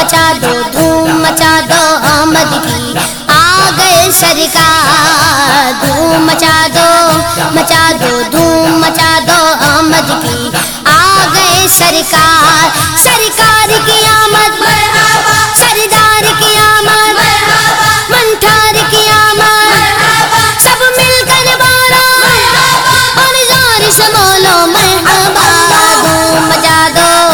مچا دو دھوم مچا دو آمد کی آ گئے سرکار دھوم مچا دو دھوم مچا دو آمد کی آ گئے سرکار سرکار کی آمد مرحبا سردار کی آمد مرحبا منٹھار کی آمد سب مل کر بولو مرحبا اور زور سے بولو مرحبا دھوم مچا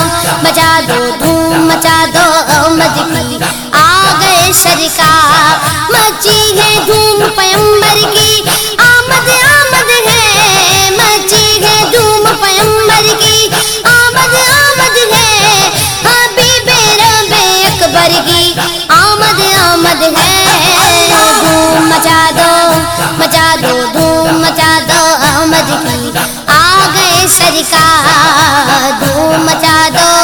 دو دھوم مچا دو آمد کی آ گئے سرکار مچی ہے دھوم پیغمبر کی آمد آمد ہے مچی ہے دھوم پیغمبر کی آمد آمد ہے حبیب رب اکبر کی آمد آمد ہے دھوم مچا دو دھوم مچا دو آمد کی آ گئے سرکار دھوم مچا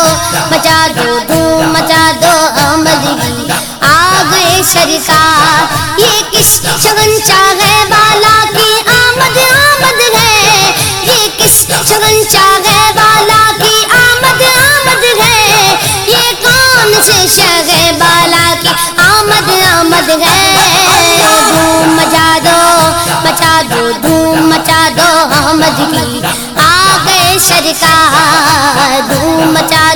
دو دھوم مچا دو آمد کی آ گئے سرکار یہ کس شگنچا ہے بالا کی آمد آمد ہے یہ کس شگنچا ہے بالا کی آمد آمد ہے یہ کون سے شگ بالا کی آمد آمد ہے دھوم مچا دو دھوم مچا دو آمد کی آ گئے سرکار دھوم مچا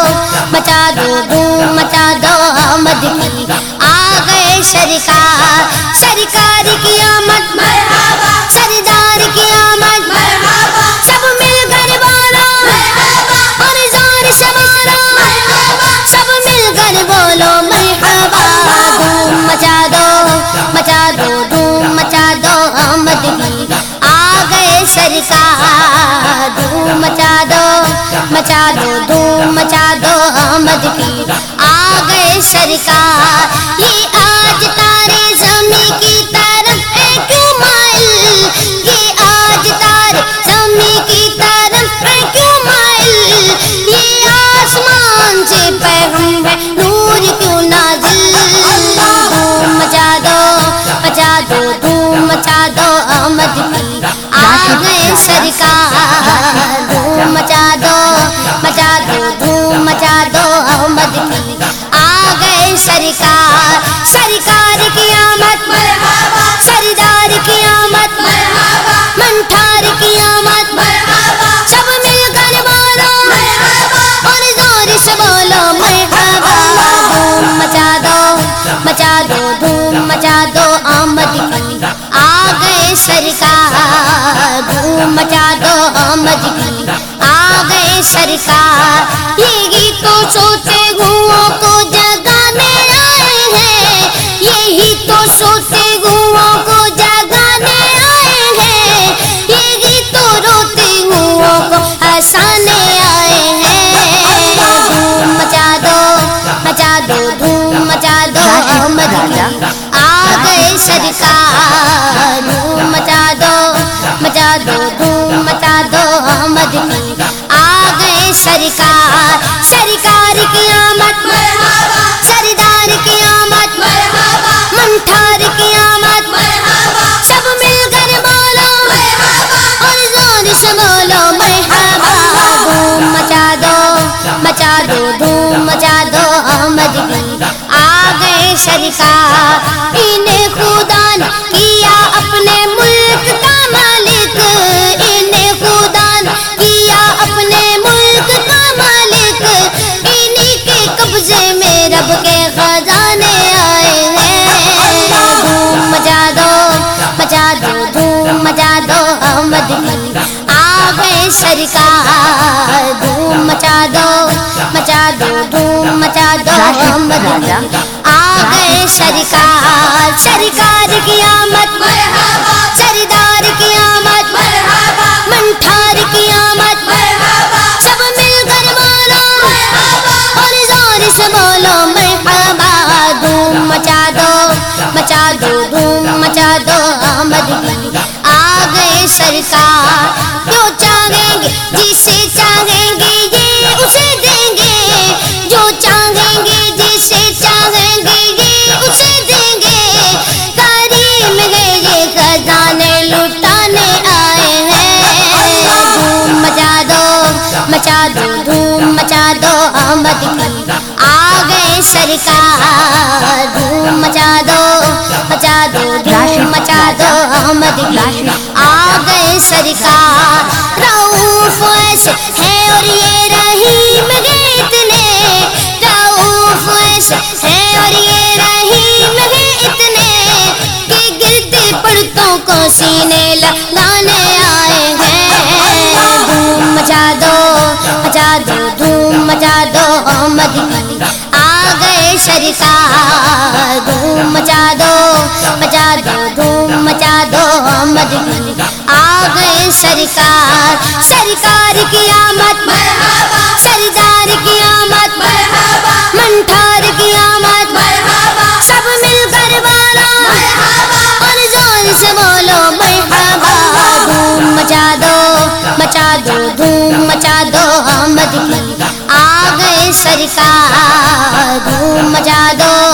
دو دھوم مچا دو آمد کی آ گئے سرکار سرکار کی آمد مرحبا سردار کی آمد مرحبا سب مل کر بولو مرحبا اور زور سے بولو مرحبا سب مل کر بولو مرحبا دھوم مچا دو دھوم مچا دو آمد کی آ گئے سرکار دھوم مچا دو دھوم مچا دو آمد کی آ گئے سرکار یہ آج تارے زمین کی طرف ہے کیوں مائل یہ آج تارے زمین کی طرف ہے کیوں مائل یہ آسمان سے پیغام ہے نور کیوں نازل دھوم مچا دو دھوم مچا دو آمد کی آ گئے سرکار دھوم مچا دو دھوم مچا دو آمد کی آ گئے سرکار سرکار کی آمد مرحبا سردار کی آمد مرحبا منٹھار کی آمد مرحبا سب مل کر بولو مرحبا اور زور سے بولو مرحبا دھوم مچا دو دھوم مچا دو آمد کی آ گئے سرکار دھوم مچا دو آمد کی آ گئے سرکار یہی تو سوتے گھوؤں کو جگانے آئے ہیں یہی تو سوتے گھوؤں کو جگانے آئے ہیں یہی تو روتے گھوؤں کو ہنسانے آئے ہیں دھوم مچا دو دھوم مچا دو آمد کی آ گئے سرکار دھوم مچا دو دھوم مچا دو آمد کی آ گئے سرکار سرکار کی آمد مرحبا سردار کی آمد مرحبا منٹھار کی آمد مرحبا سب مل کر بولو مرحبا اور زور سے بولو مرحبا دھوم مچا دو دھوم مچا دو آمد کی آ گئے سرکار انہیں خدا نے کیا اپنے ملک کا مالک انہیں خدا نے کیا اپنے ملک کا مالک انہی کے قبضے میں رب کے خزانے آئے ہیں دھوم مچا دو دھوم مچا دو آمد کی آ گئے سرکار دھوم مچا دو دھوم مچا دو آمد کی آ گئے سرکار سرکار کی آمد مرحبا سردار کی آمد مرحبا منٹھار کی آمد مرحبا سب مل کر بولو مرحبا اور زور سے بولو مرحبا دھوم مچا دو دھوم مچا دو آمد کی آ گئے سرکار جو چاہیں گے جسے چاہیں گے یہ اسے دیں گے جو چاہیں گے جسے چاہیں گے یہ اسے دیں گے کریم ہے یہ خزانے لٹانے آئے ہیں دھوم مچا دو دھوم مچا دو آمد کی آ گئے سرکار دھوم مچا دو دھوم مچا دو احمد کی آ گئے سرکار رؤوف ایسے ہے اور یہ رحیم ہے اتنے رؤوف ایسے ہے اور یہ رحیم ہے اتنے کہ گرد پڑتوں کو سینے لگانے آئے ہیں دھوم مچا دو دھوم مچا دو احمد کی آ گئے سرکار دھوم مچا دو دھوم مچا دو احمد کی آ گئے سرکار سرکار کی آمد مرحبا سردار کی آمد مرحبا منٹھار کی آمد مرحبا سب مل کر بولو مرحبا اور زور سے بولو مرحبا دھوم مچا دو دھوم مچا دو احمد کی آ گئے سرکار دھوم مچا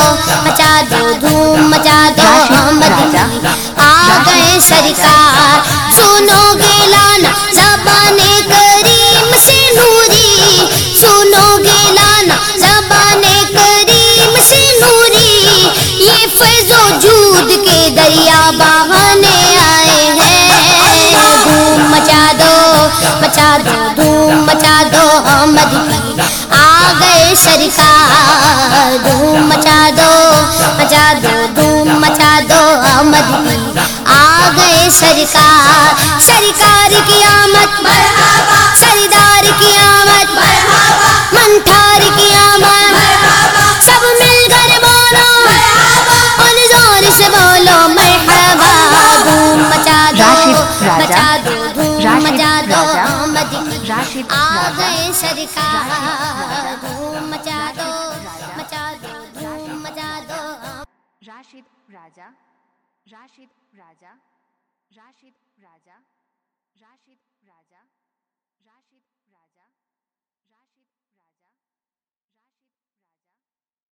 دو دھوم مچا دو احمد کی آ گئے سرکار سنو گے لانا زبان کریم سے نوری سنو گے لانا زبان کریم سے نوری یہ فیض و جود کے دریا بہانے آئے ہیں دھوم مچا دو دھوم مچا دو احمد کی آ گئے سرکار دھوم مچا دو دھوم مچا دو احمد کی آ گئے سرکار سرکار کی آمد مرحبا سردار کی آمد مرحبا منٹھار کی آمد مرحبا سب مل کر بولو مرحبا اور زور سے بولو مرحبا دھوم مچا دو دھوم مچا دو احمد کی آ گئے سرکار دھوم مچا دو دھوم مچا دو راشد راجہ راشد راجہ راشد راجہ راشد راجہ راشد راجہ راشد